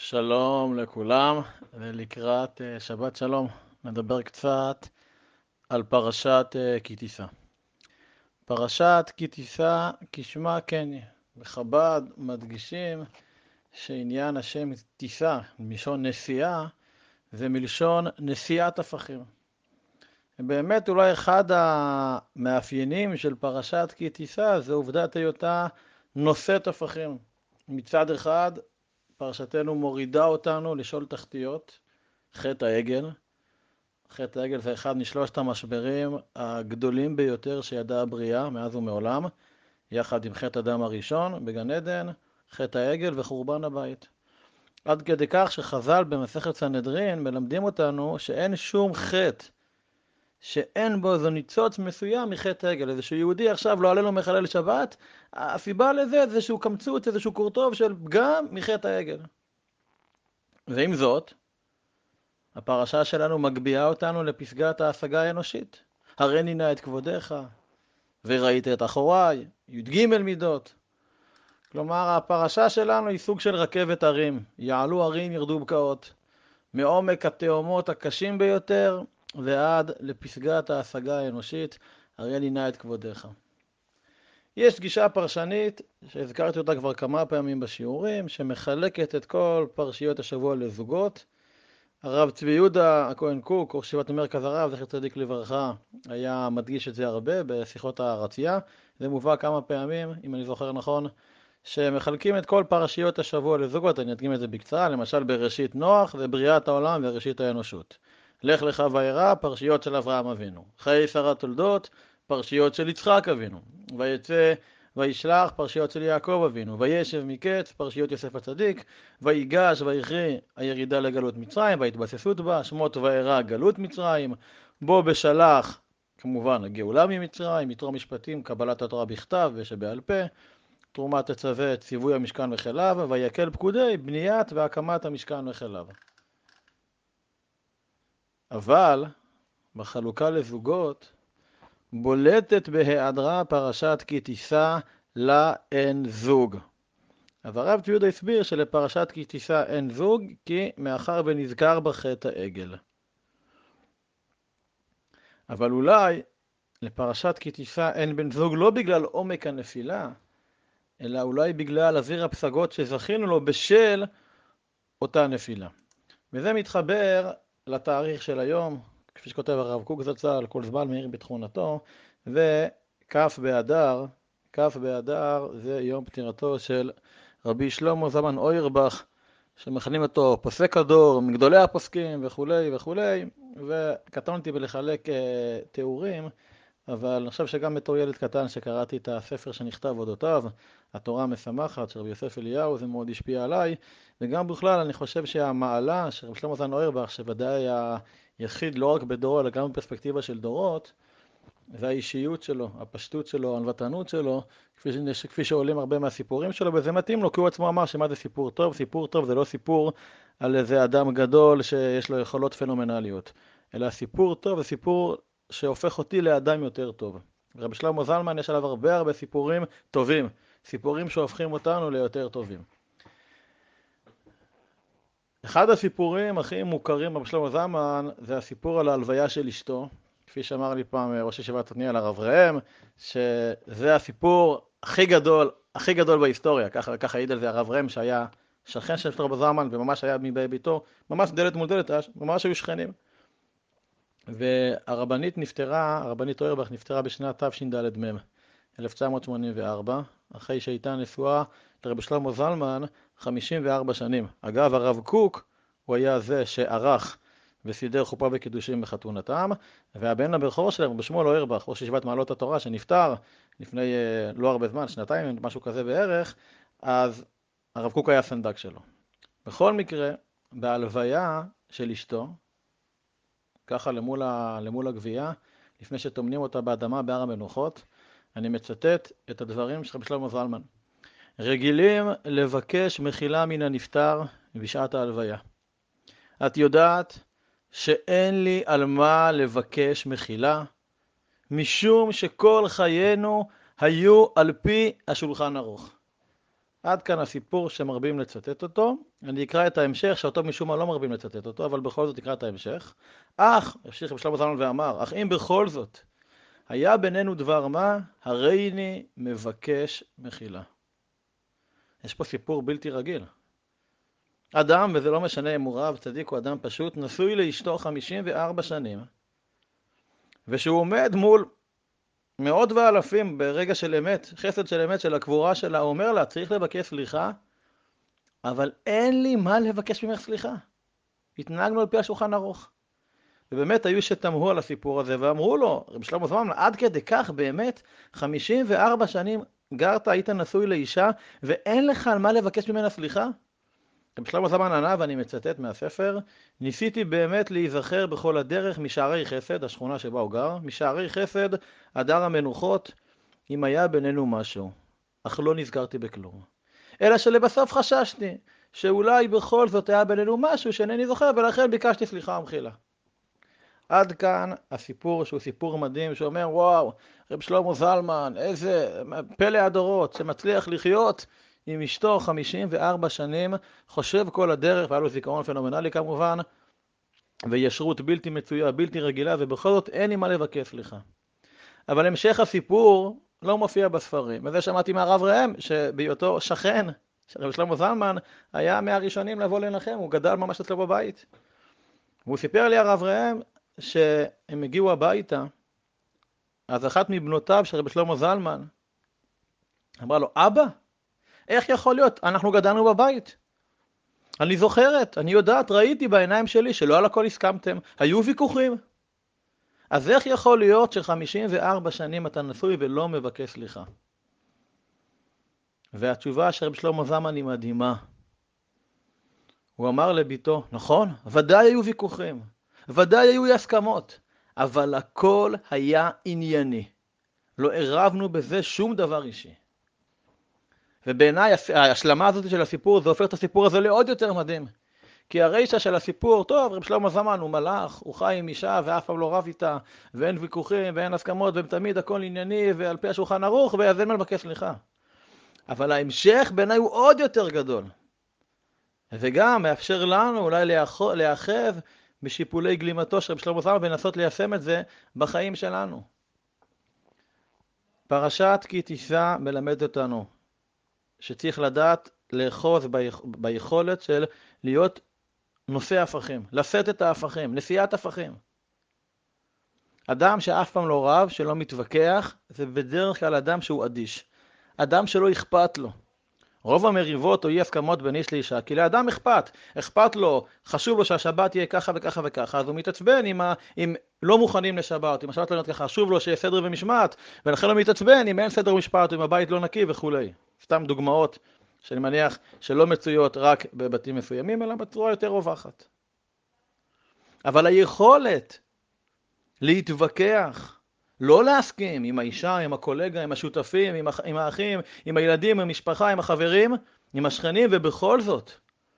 שלום לכולם, ולקראת שבת שלום נדבר קצת על פרשת כי תישא. פרשת כי תישא כשמה כן היא. בחב"ד מדגישים שעניין השם תישא מלשון נשיאה ומלשון נשיאת הפכים. באמת אולי אחד המאפיינים של פרשת כי תישא זה עובדת היותה נושאת הפכים. מצד אחד פרשתנו מורידה אותנו לשאול תחתיות, חטא העגל. חטא העגל זה אחד משלושת המשברים הגדולים ביותר שידעה הבריאה מאז ומעולם, יחד עם חטא אדם הראשון בגן עדן, חטא העגל וחורבן הבית. עד כדי כך שחז"ל במסכת סנהדרין מלמדים אותנו שאין שום חטא שאין בו איזה ניצוץ מסוים מחטא העגל. איזשהו יהודי עכשיו לא עלה לו מחלל שבת, הסיבה לזה זה איזשהו קמצוץ, איזשהו קורטוב של פגם מחטא העגל. ועם זאת, הפרשה שלנו מגביהה אותנו לפסגת ההשגה האנושית. הראני נא את כבודך, וראית את אחוריי, י"ג מידות. כלומר, הפרשה שלנו היא סוג של רכבת הרים. יעלו הרים, ירדו בקעות. מעומק התאומות הקשים ביותר, ועד לפסגת ההשגה האנושית, הראני נא את כבודך. יש גישה פרשנית, שהזכרתי אותה כבר כמה פעמים בשיעורים, שמחלקת את כל פרשיות השבוע לזוגות. הרב צבי יהודה הכהן קוק, ראש ישיבת מרכז הרב, זכר צדיק לברכה, היה מדגיש את זה הרבה בשיחות הרצייה. זה מובא כמה פעמים, אם אני זוכר נכון, שמחלקים את כל פרשיות השבוע לזוגות. אני אדגים את זה בקצרה, למשל בראשית נוח זה בריאת העולם וראשית האנושות. לך לך וארא, פרשיות של אברהם אבינו. חיי שרה תולדות, פרשיות של יצחק אבינו. ויצא וישלח, פרשיות של יעקב אבינו. וישב מקץ, פרשיות יוסף הצדיק. ויגש ויכרי, הירידה לגלות מצרים וההתבססות בה. שמות וארא, גלות מצרים. בו בשלח, כמובן הגאולה ממצרים. יתרו משפטים, קבלת התורה בכתב ושבעל פה. תרומת תצווה, ציווי המשכן וחיליו. ויקל פקודי, בניית והקמת המשכן וחיליו. אבל בחלוקה לזוגות בולטת בהיעדרה פרשת כי תישא לה אין זוג. אז הרב צבי יהודה הסביר שלפרשת כי תישא אין זוג, כי מאחר ונזכר בחטא העגל. אבל אולי לפרשת כי תישא אין בן זוג לא בגלל עומק הנפילה, אלא אולי בגלל אוויר הפסגות שזכינו לו בשל אותה נפילה. וזה מתחבר לתאריך של היום, כפי שכותב הרב קוק זצ"ל, כל זמן מאיר בתכונתו, וכף באדר. כף באדר זה יום פטירתו של רבי שלמה זלמן אוירבך, שמכנים אותו פוסק הדור, מגדולי הפוסקים וכולי וכולי, וקטונתי בלחלק תיאורים, אבל אני חושב שגם בתור ילד קטן שקראתי את הספר שנכתב אודותיו, התורה המשמחת של רבי יוסף אליהו, זה מאוד השפיע עליי, וגם בכלל אני חושב שהמעלה של רבי שלמה זלמן אוירבך, שוודאי היה יחיד לא רק בדורו, אלא גם בפרספקטיבה של דורות, והאישיות שלו, הפשטות שלו, הענוותנות שלו, כפי שעולים הרבה מהסיפורים שלו, וזה מתאים לו, כי הוא עצמו אמר שמה זה סיפור טוב? סיפור טוב זה לא סיפור על איזה אדם גדול שיש לו יכולות פנומנליות, אלא סיפור טוב זה סיפור שהופך אותי לאדם יותר טוב. רבי שלמה זלמן יש עליו הרבה סיפורים טובים, סיפורים שהופכים אותנו ליותר טובים. אחד הסיפורים הכי מוכרים ברבי שלמה זלמן זה הסיפור על ההלוויה של אשתו, כפי שאמר לי פעם ראש ישיבת עתניאל הרב ראם, שזה הסיפור הכי גדול בהיסטוריה. ככה העיד על זה הרב ראם, שהיה שכן של שלמה זלמן וממש היה מבית ביתו, ממש דלת מול דלת, ממש היו שכנים. והרבנית נפטרה, הרבנית אוירבך נפטרה בשנת תשד"מ 1984, אחרי שהייתה נשואה לרבי שלמה זלמן 54 שנים. אגב, הרב קוק הוא היה זה שערך וסידר חופה וקידושים בחתונתם, והבן הבכור שלהם, בשמואל אוירבך, ראש ישיבת מעלות התורה, שנפטר לפני לא הרבה זמן, שנתיים, משהו כזה בערך, אז הרב קוק היה סנדק שלו. בכל מקרה, בהלוויה של אשתו, ככה למול הגבייה, לפני שתומנים אותה באדמה בהר המנוחות, אני מצטט את הדברים של רבי שלמה זלמן. רגילים לבקש מחילה מן הנפטר בשעת ההלוויה. את יודעת שאין לי על מה לבקש מחילה, משום שכל חיינו היו על פי השולחן ערוך. עד כאן הסיפור שמרבים לצטט אותו. אני אקרא את ההמשך, שאותו משום מה לא מרבים לצטט אותו, אבל בכל זאת אקרא את ההמשך. המשיך רבי שלמה זלמן ואמר, אך אם בכל זאת היה בינינו דבר מה, הריני מבקש מחילה. יש פה סיפור בלתי רגיל. אדם, וזה לא משנה אם הוא רב, צדיק או אדם פשוט, נשוי לאשתו 54 שנים, ושהוא עומד מול מאות ואלפים ברגע של אמת, חסד של אמת של הקבורה שלה, הוא אומר לה, צריך לבקש סליחה, אבל אין לי מה לבקש ממך סליחה. התנהגנו על פי השולחן ערוך. ובאמת היו שתמהו על הסיפור הזה, ואמרו לו, רבי שלמה זלמן, עד כדי כך באמת, 54 שנים גרת, היית נשוי לאישה, ואין לך על מה לבקש ממנה סליחה? רבי שלמה זלמן ענה, ואני מצטט מהספר, ניסיתי באמת להיזכר בכל הדרך משערי חסד, השכונה שבה הוא גר, משערי חסד, הדר המנוחות, אם היה בינינו משהו, אך לא נזכרתי בכלום. אלא שלבסוף חששתי, שאולי בכל זאת היה בינינו משהו שאינני זוכר, ולכן ביקשתי סליחה ומחילה. עד כאן הסיפור שהוא סיפור מדהים, שאומר, וואו, רב שלמה זלמן, איזה פלא הדורות, שמצליח לחיות עם אשתו 54 שנים, חושב כל הדרך, והיה לו זיכרון פנומנלי כמובן, וישרות בלתי מצויה, בלתי רגילה, ובכל זאת אין לי מה לבקש סליחה. אבל המשך הסיפור לא מופיע בספרים, וזה שמעתי מהרב ראם, שבהיותו שכן, רב שלמה זלמן היה מהראשונים לבוא לנחם, הוא גדל ממש אצלו בבית. והוא סיפר לי הרב ראם, שהם הגיעו הביתה, אז אחת מבנותיו של רבי שלמה זלמן אמרה לו, אבא, איך יכול להיות? אנחנו גדלנו בבית. אני זוכרת, אני יודעת, ראיתי בעיניים שלי שלא על הכל הסכמתם, היו ויכוחים. אז איך יכול להיות ש54 שנים אתה נשוי ולא מבקש סליחה? והתשובה של רבי שלמה זלמן היא מדהימה. הוא אמר לביתו, נכון, ודאי היו ויכוחים. ודאי היו הסכמות, אבל הכל היה ענייני. לא ערבנו בזה שום דבר אישי. ובעיניי ההשלמה הזאת של הסיפור, זה הופך את הסיפור הזה לעוד יותר מדהים. כי הרשע של הסיפור, טוב, רב שלמה זלמן הוא מלאך, הוא חי עם אישה ואף פעם לא רב איתה, ואין ויכוחים ואין הסכמות, ותמיד הכל ענייני ועל פי השולחן ערוך, ואז אין מה לבקש סליחה. אבל ההמשך בעיניי הוא עוד יותר גדול. וגם מאפשר לנו אולי להאחז בשיפולי גלימתו של רב שלמה זלמן ולנסות ליישם את זה בחיים שלנו. פרשת כי תישא מלמד אותנו שצריך לדעת לאחוז ביכולת של להיות נושא הפכים, לשאת את ההפכים, נשיאת הפכים. אדם שאף פעם לא רב, שלא מתווכח, זה בדרך כלל אדם שהוא אדיש. אדם שלא אכפת לו. רוב המריבות או אי הסכמות בין איש לאישה, כי לאדם אכפת לו, חשוב לו שהשבת יהיה ככה וככה וככה, אז הוא מתעצבן אם לא מוכנים לשבת, אם השבת לא נראית ככה, חשוב לו שיהיה סדר ומשמעת, ולכן הוא מתעצבן אם אין סדר ומשפט, אם הבית לא נקי וכו'. סתם דוגמאות שאני מניח שלא מצויות רק בבתים מסוימים, אלא בצורה יותר רווחת. אבל היכולת להתווכח, לא להסכים עם האישה, עם הקולגה, עם השותפים, עם האחים, עם הילדים, עם המשפחה, עם החברים, עם השכנים, ובכל זאת,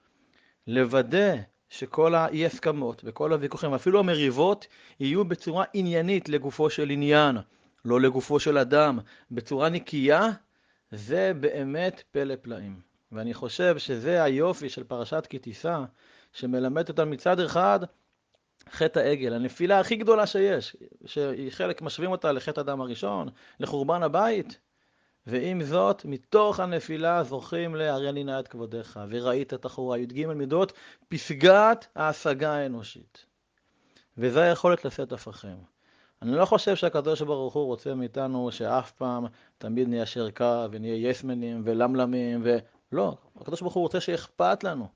לוודא שכל האי הסכמות וכל הוויכוחים, אפילו המריבות, יהיו בצורה עניינית לגופו של עניין, לא לגופו של אדם, בצורה נקייה, זה באמת פלא פלאים. ואני חושב שזה היופי של פרשת כי תישא, שמלמד אותנו מצד אחד, חטא העגל, הנפילה הכי גדולה שיש, שהיא חלק משווים אותה לחטא אדם הראשון, לחורבן הבית, ועם זאת, מתוך הנפילה זוכים להרי נא את כבודך, וראית את החורה, י"ג מידות, פסגת ההשגה האנושית. וזה היכולת לשאת הפכים. אני לא חושב שהקדוש ברוך הוא רוצה מאיתנו שאף פעם תמיד ניישר קו ונהיה יסמנים ולמלמים לא, הקדוש ברוך הוא רוצה שאכפת לנו.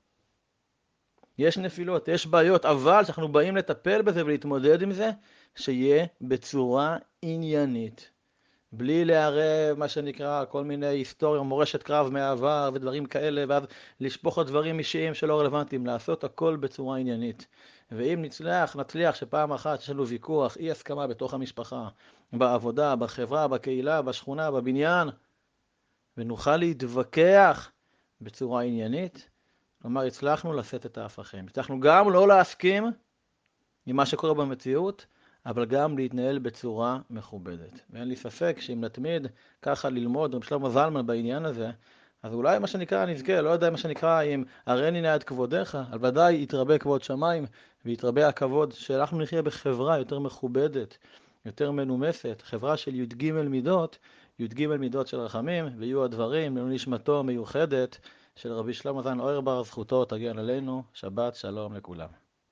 יש נפילות, יש בעיות, אבל שאנחנו באים לטפל בזה ולהתמודד עם זה, שיהיה בצורה עניינית. בלי לערב מה שנקרא כל מיני היסטוריה, מורשת קרב מהעבר ודברים כאלה, ואז לשפוך את דברים אישיים שלא רלוונטיים, לעשות הכל בצורה עניינית. ואם נצליח שפעם אחת יש לנו ויכוח, אי הסכמה בתוך המשפחה, בעבודה, בחברה, בקהילה, בשכונה, בבניין, ונוכל להתווכח בצורה עניינית, כלומר, הצלחנו לשאת את ההפכים. הצלחנו גם לא להסכים עם מה שקורה במציאות, אבל גם להתנהל בצורה מכובדת. ואין לי ספק שאם נתמיד ככה ללמוד רב שלמה זלמן בעניין הזה, אז אולי מה שנקרא נזכה, לא יודע מה שנקרא אם הראני נא את כבודיך, אבל ודאי יתרבה כבוד שמיים ויתרבה הכבוד שאנחנו נחיה בחברה יותר מכובדת, יותר מנומסת, חברה של י"ג מידות, י"ג מידות של רחמים, ויהיו הדברים לעילוי נשמתו המיוחדת של רבי שלמה זלמן אוירבך, זכותו תגן עלינו, שבת שלום לכולם.